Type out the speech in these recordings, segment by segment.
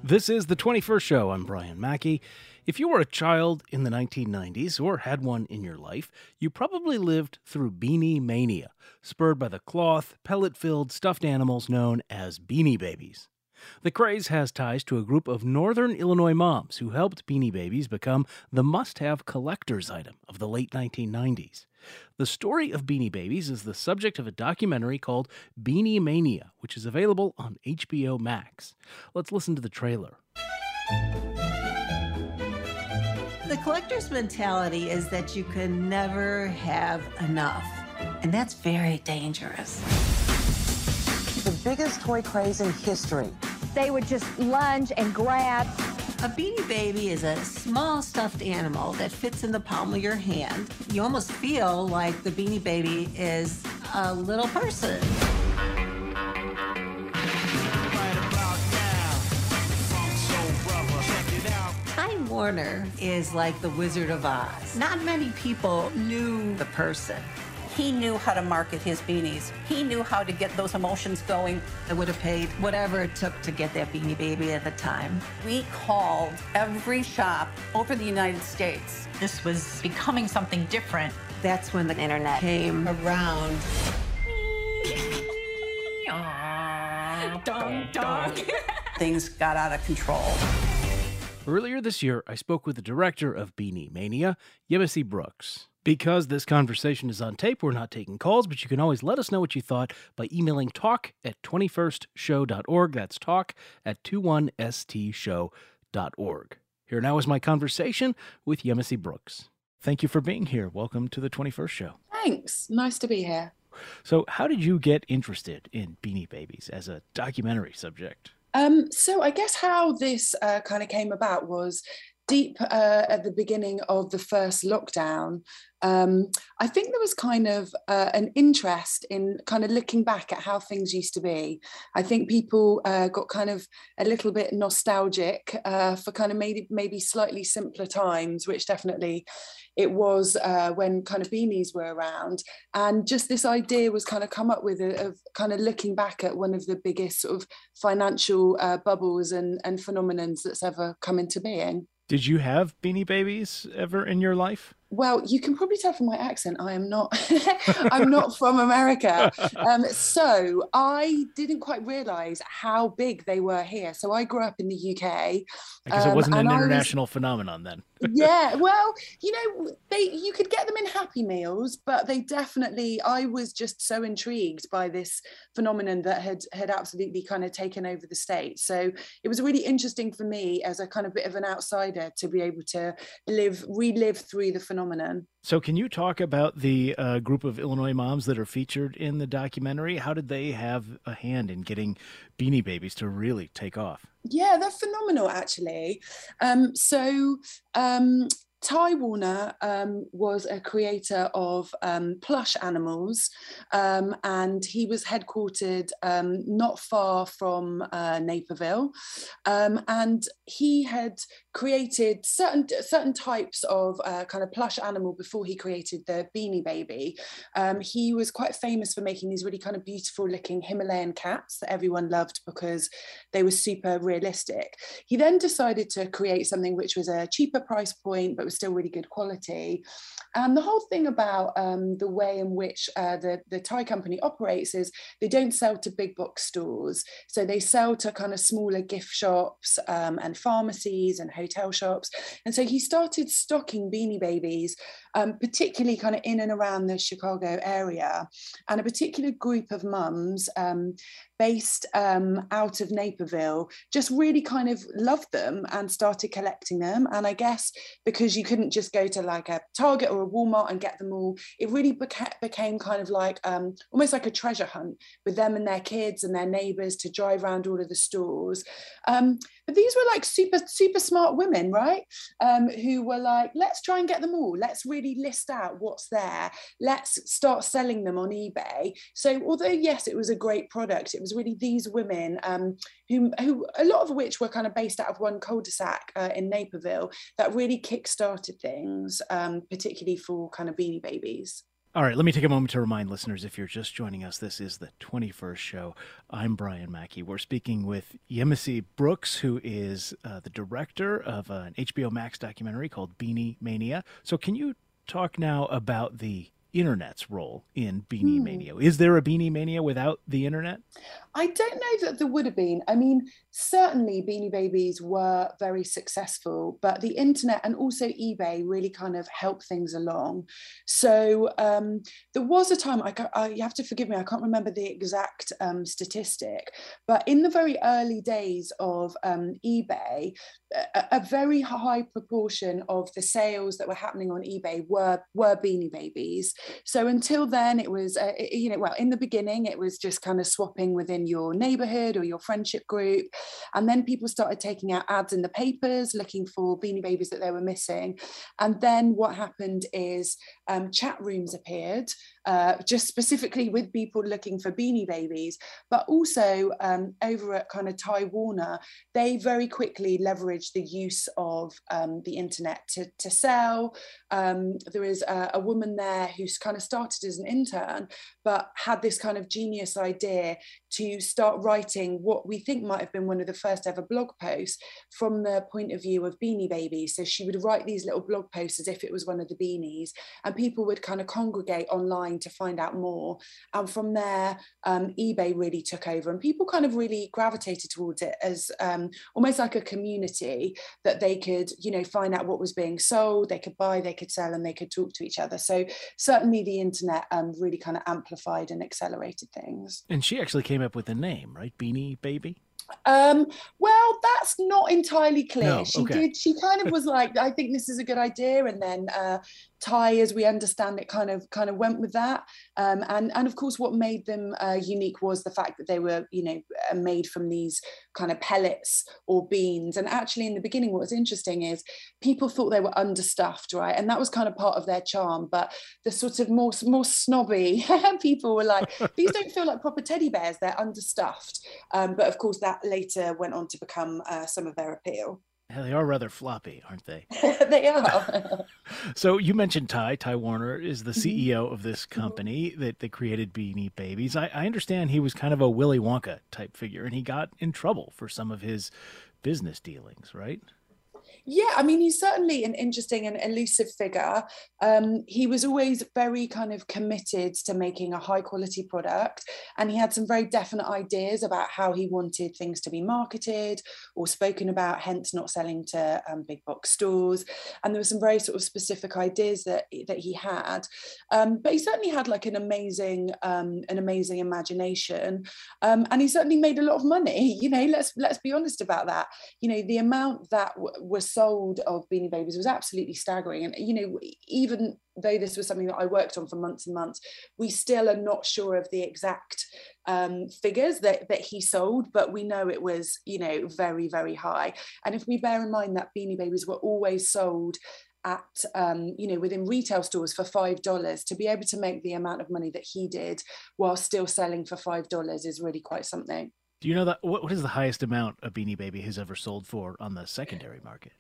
This is the 21st Show. I'm Brian Mackey. If you were a child in the 1990s or had one in your life, you probably lived through Beanie Mania, spurred by the cloth, pellet-filled stuffed animals known as Beanie Babies. The craze has ties to a group of northern Illinois moms who helped Beanie Babies become the must-have collector's item of the late 1990s. The story of Beanie Babies is the subject of a documentary called Beanie Mania, which is available on HBO Max. Let's listen to the trailer. The collector's mentality is that you can never have enough, and that's very dangerous. The biggest toy craze in history. They would just lunge and grab. A Beanie Baby is a small stuffed animal that fits in the palm of your hand. You almost feel like the Beanie Baby is a little person. Time Warner is like the Wizard of Oz. Not many people knew the person. He knew how to market his beanies. He knew how to get those emotions going. I would have paid whatever it took to get that Beanie Baby at the time. We called every shop over the United States. This was becoming something different. That's when the internet came around. Things got out of control. Earlier this year, I spoke with the director of Beanie Mania, Yemisi Brooks. Because this conversation is on tape, we're not taking calls, but you can always let us know what you thought by emailing talk@21stshow.org. That's talk@21stshow.org. Here now is my conversation with Yemisi Brooks. Thank you for being here. Welcome to the 21st Show. Thanks. Nice to be here. So how did you get interested in Beanie Babies as a documentary subject? So I guess how this kind of came about was deep at the beginning of the first lockdown. I think there was kind of an interest in kind of looking back at how things used to be. I think people got kind of a little bit nostalgic for kind of maybe slightly simpler times, which definitely it was when kind of beanies were around. And just this idea was kind of come up with of kind of looking back at one of the biggest sort of financial bubbles and phenomenons that's ever come into being. Did you have Beanie Babies ever in your life? Well, you can probably tell from my accent, I am not, I'm not from America. So I didn't quite realise how big they were here. So I grew up in the UK. I guess it wasn't an international phenomenon then. Yeah, well, you could get them in Happy Meals, but they definitely, I was just so intrigued by this phenomenon that had absolutely kind of taken over the States. So it was really interesting for me as a kind of bit of an outsider to be able to relive through the phenomenon. So can you talk about the group of Illinois moms that are featured in the documentary? How did they have a hand in getting Beanie Babies to really take off? Yeah, they're phenomenal, actually. Ty Warner was a creator of plush animals, and he was headquartered not far from Naperville, and he had created certain types of kind of plush animal before he created the Beanie Baby. He was quite famous for making these really kind of beautiful looking Himalayan cats that everyone loved because they were super realistic. He then decided to create something which was a cheaper price point but was still really good quality. And the whole thing about the way in which the Thai company operates is they don't sell to big box stores. So they sell to kind of smaller gift shops and pharmacies and hotel shops. And so he started stocking Beanie Babies, particularly kind of in and around the Chicago area. And a particular group of mums based out of Naperville just really kind of loved them and started collecting them. And I guess because you couldn't just go to like a Target or a Walmart and get them all, it really became kind of like almost like a treasure hunt with them and their kids and their neighbors to drive around all of the stores. But these were like super smart women, right? Who were like, let's try and get them all. Let's really list out what's there. Let's start selling them on eBay. So although, yes, it was a great product, it was really these women who a lot of which were kind of based out of one cul-de-sac in Naperville that really kick-started things, particularly for kind of Beanie Babies. All right, let me take a moment to remind listeners, if you're just joining us, this is the 21st show. I'm Brian Mackey. We're speaking with Yemisi Brooks, who is the director of an HBO Max documentary called Beanie Mania. So can you talk now about the internet's role in Beanie Mania? Is there a Beanie Mania without the internet? I don't know that there would have been. I mean, certainly Beanie Babies were very successful, but the internet and also eBay really kind of helped things along. So there was a time, you have to forgive me, I can't remember the exact statistic, but in the very early days of eBay, a very high proportion of the sales that were happening on eBay were Beanie Babies. So until then, it was, in the beginning, it was just kind of swapping within your neighborhood or your friendship group. And then people started taking out ads in the papers looking for Beanie Babies that they were missing. And then what happened is chat rooms appeared, just specifically with people looking for Beanie Babies, but also over at kind of Ty Warner, they very quickly leveraged the use of the internet to sell. There is a woman there who's kind of started as an intern, but had this kind of genius idea to start writing what we think might have been one of the first ever blog posts from the point of view of Beanie Babies. So she would write these little blog posts as if it was one of the Beanies, and people would kind of congregate online to find out more. And from there, eBay really took over, and people kind of really gravitated towards it as almost like a community that they could, find out what was being sold, they could buy, they could sell, and they could talk to each other. So certainly the internet really kind of amplified and accelerated things. And she actually came up with the name, right? Beanie Baby? Well, that's not entirely clear. No, okay. She kind of was like, I think this is a good idea. And then Ty, as we understand it, kind of went with that. And of course, what made them unique was the fact that they were, made from these kind of pellets or beans. And actually, in the beginning, what was interesting is people thought they were understuffed, right? And that was kind of part of their charm. But the sort of more snobby people were like, these don't feel like proper teddy bears, they're understuffed. But of course, that later went on to become some of their appeal. Yeah, they are rather floppy, aren't they? They are. So you mentioned Ty. Ty Warner is the CEO of this company that created Beanie Babies. I understand he was kind of a Willy Wonka type figure, and he got in trouble for some of his business dealings, right? Yeah, I mean, he's certainly an interesting and elusive figure. He was always very kind of committed to making a high quality product, and he had some very definite ideas about how he wanted things to be marketed or spoken about, hence not selling to big box stores. And there were some very sort of specific ideas that he had. But he certainly had like an amazing imagination, and he certainly made a lot of money. Let's be honest about that. The amount that was sold of Beanie Babies was absolutely staggering. And, even though this was something that I worked on for months and months, we still are not sure of the exact figures that he sold, but we know it was, very, very high. And if we bear in mind that Beanie Babies were always sold at, within retail stores for $5, to be able to make the amount of money that he did while still selling for $5 is really quite something. Do you know that what is the highest amount a Beanie Baby has ever sold for on the secondary market?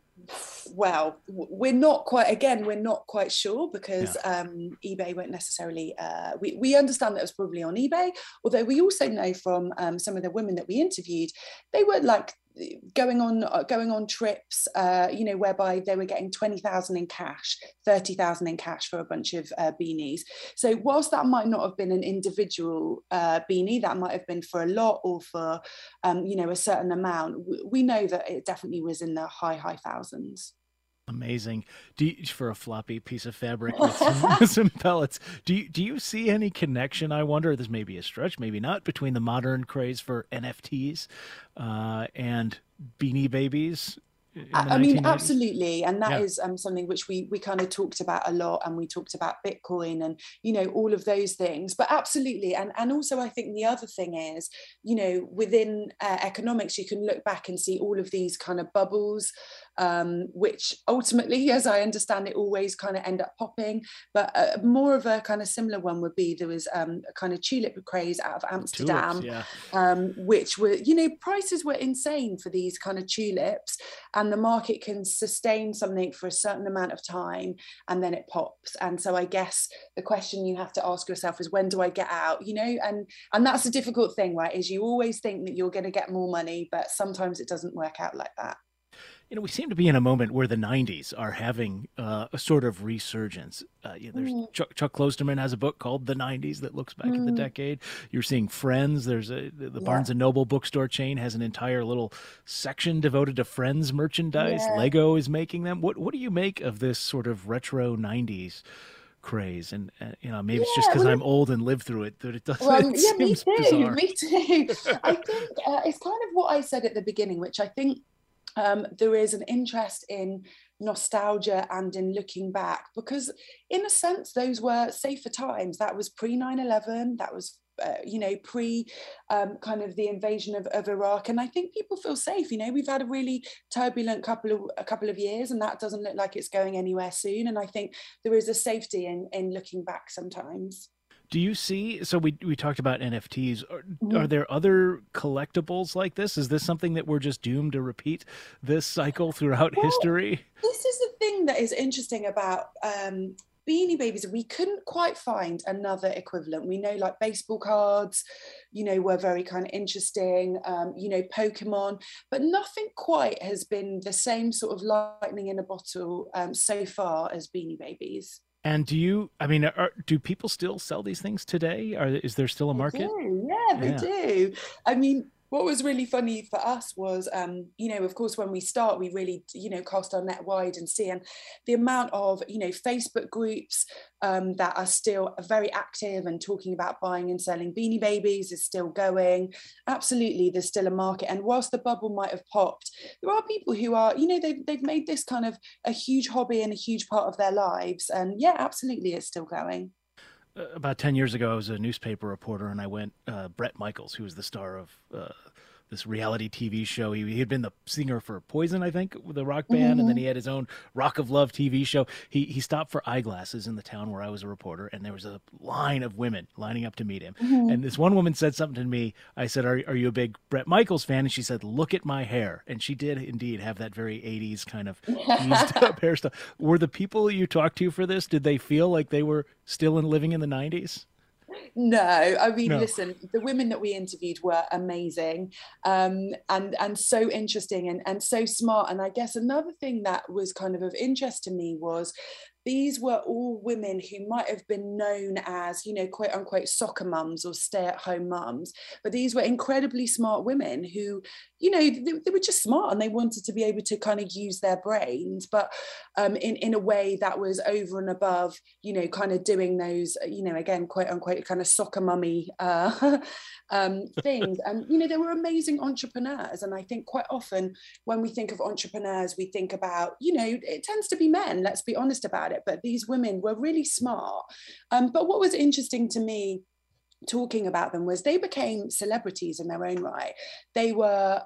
Well, we're not quite sure because eBay won't necessarily, we understand that it was probably on eBay, although we also know from some of the women that we interviewed, they were like going on trips, whereby they were getting 20,000 in cash, 30,000 in cash for a bunch of beanies. So whilst that might not have been an individual beanie, that might have been for a lot or for, a certain amount, we know that it definitely was in the high thousands. Amazing. For a floppy piece of fabric with some pellets, do you see any connection, I wonder, this may be a stretch, maybe not, between the modern craze for NFTs and Beanie Babies? I mean, absolutely. And that is something which we kind of talked about a lot, and we talked about Bitcoin and, all of those things. But absolutely. And also, I think the other thing is, within economics, you can look back and see all of these kind of bubbles which ultimately, as I understand it, always kind of end up popping. But more of a kind of similar one would be there was a kind of tulip craze out of Amsterdam, which were, prices were insane for these kind of tulips, and the market can sustain something for a certain amount of time and then it pops. And so I guess the question you have to ask yourself is, when do I get out? And that's a difficult thing, right? Is you always think that you're going to get more money, but sometimes it doesn't work out like that. We seem to be in a moment where the 90s are having a sort of resurgence. There's Chuck Klosterman has a book called The 90s that looks back at the decade. You're seeing Friends. There's the Barnes & Noble bookstore chain has an entire little section devoted to Friends merchandise. Lego is making them. What do you make of this sort of retro 90s craze? And maybe it's just because I'm old and lived through it that it doesn't. Me too. Bizarre. Me too. I think it's kind of what I said at the beginning, which I think there is an interest in nostalgia and in looking back, because in a sense those were safer times. That was pre 9/11. That was pre kind of the invasion of Iraq, and I think people feel safe. We've had a really turbulent couple of years, and that doesn't look like it's going anywhere soon. And I think there is a safety in looking back sometimes. Do you see, so we talked about NFTs, are there other collectibles like this? Is this something that we're just doomed to repeat this cycle throughout history? This is the thing that is interesting about Beanie Babies. We couldn't quite find another equivalent. We know like baseball cards, were very kind of interesting, Pokemon, but nothing quite has been the same sort of lightning in a bottle so far as Beanie Babies. And do people still sell these things today? Is there still a market? They do. I mean, what was really funny for us was, of course, when we start, we really, cast our net wide and see, and the amount of, Facebook groups that are still very active and talking about buying and selling Beanie Babies is still going. Absolutely, there's still a market. And whilst the bubble might have popped, there are people who are, they've made this kind of a huge hobby and a huge part of their lives. And yeah, absolutely, it's still going. About 10 years ago, I was a newspaper reporter, and I went, Bret Michaels, who was the star of this reality TV show. He had been the singer for Poison, I think, with a rock band, and then he had his own Rock of Love TV show. He stopped for eyeglasses in the town where I was a reporter, and there was a line of women lining up to meet him. And this one woman said something to me. I said, are you a big Bret Michaels fan? And she said, look at my hair. And she did indeed have that very 80s kind of teased up hairstyle. Were the people you talked to for this, did they feel like they were still living in the 90s? No, I mean, listen, the women that we interviewed were amazing, and so interesting and so smart. And I guess another thing that was kind of interest to me was these were all women who might have been known as, quote unquote, soccer mums or stay-at-home mums. But these were incredibly smart women who, they were just smart and they wanted to be able to kind of use their brains, but in a way that was over and above, kind of doing those, again, quote unquote, kind of soccer mummy things. And, they were amazing entrepreneurs. And I think quite often when we think of entrepreneurs, we think about, it tends to be men, let's be honest about it. But these women were really smart. But what was interesting to me talking about them was they became celebrities in their own right. They were,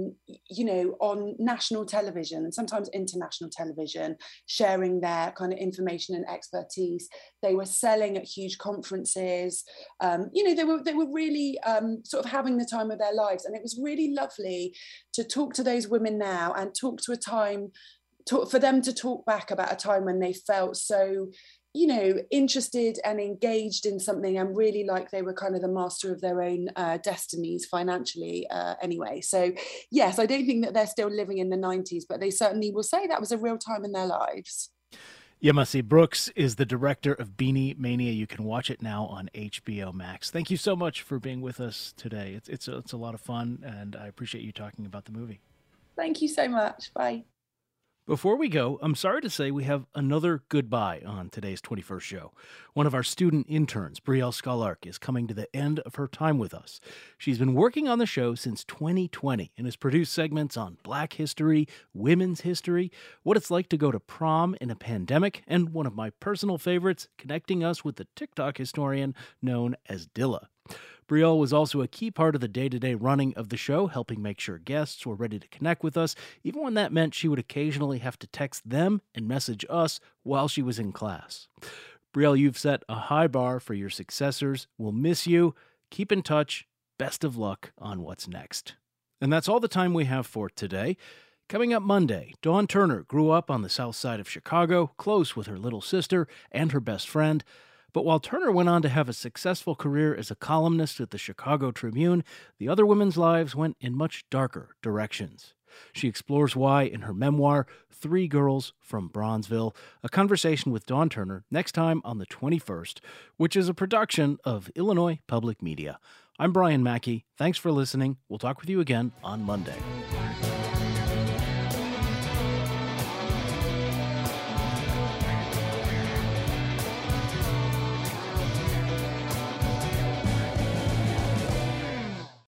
on national television and sometimes international television, sharing their kind of information and expertise. They were selling at huge conferences. They were really sort of having the time of their lives. And it was really lovely to talk to those women now and talk to a time, for them to talk back about a time when they felt so, interested and engaged in something and really like they were kind of the master of their own destinies financially anyway. So yes, I don't think that they're still living in the 90s, but they certainly will say that was a real time in their lives. Yemisi Brooks is the director of Beanie Mania. You can watch it now on HBO Max. Thank you so much for being with us today. It's a lot of fun, and I appreciate you talking about the movie. Thank you so much. Bye. Before we go, I'm sorry to say we have another goodbye on today's 21st show. One of our student interns, Brielle Scholark, is coming to the end of her time with us. She's been working on the show since 2020 and has produced segments on Black history, women's history, what it's like to go to prom in a pandemic, and one of my personal favorites, connecting us with the TikTok historian known as Dilla. Brielle was also a key part of the day-to-day running of the show, helping make sure guests were ready to connect with us, even when that meant she would occasionally have to text them and message us while she was in class. Brielle, you've set a high bar for your successors. We'll miss you. Keep in touch. Best of luck on what's next. And that's all the time we have for today. Coming up Monday, Dawn Turner grew up on the south side of Chicago, close with her little sister and her best friend. But while Turner went on to have a successful career as a columnist at the Chicago Tribune, the other women's lives went in much darker directions. She explores why in her memoir, 3 Girls from Bronzeville, a conversation with Dawn Turner next time on the 21st, which is a production of Illinois Public Media. I'm Brian Mackey. Thanks for listening. We'll talk with you again on Monday.